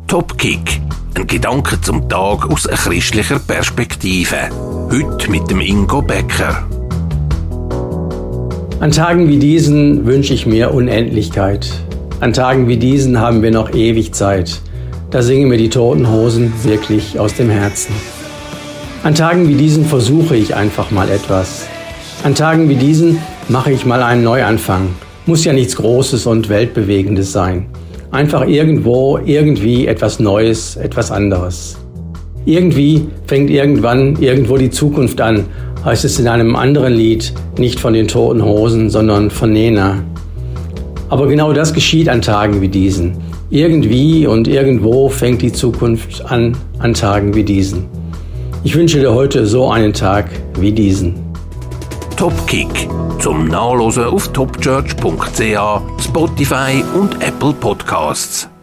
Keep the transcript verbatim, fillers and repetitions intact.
Topkick. Ein Gedanke zum Tag aus einer christlicher Perspektive. Heute mit dem Ingo Becker. An Tagen wie diesen wünsche ich mir Unendlichkeit. An Tagen wie diesen haben wir noch ewig Zeit. Da singen mir die Toten Hosen wirklich aus dem Herzen. An Tagen wie diesen versuche ich einfach mal etwas. An Tagen wie diesen mache ich mal einen Neuanfang. Muss ja nichts Großes und Weltbewegendes sein. Einfach irgendwo, irgendwie etwas Neues, etwas anderes. Irgendwie fängt irgendwann irgendwo die Zukunft an, heißt es in einem anderen Lied, nicht von den Toten Hosen, sondern von Nena. Aber genau das geschieht an Tagen wie diesen. Irgendwie und irgendwo fängt die Zukunft an, an Tagen wie diesen. Ich wünsche dir heute so einen Tag wie diesen. Topkick. Zum Nachlesen auf topchurch punkt c h, Spotify und Apple Podcasts.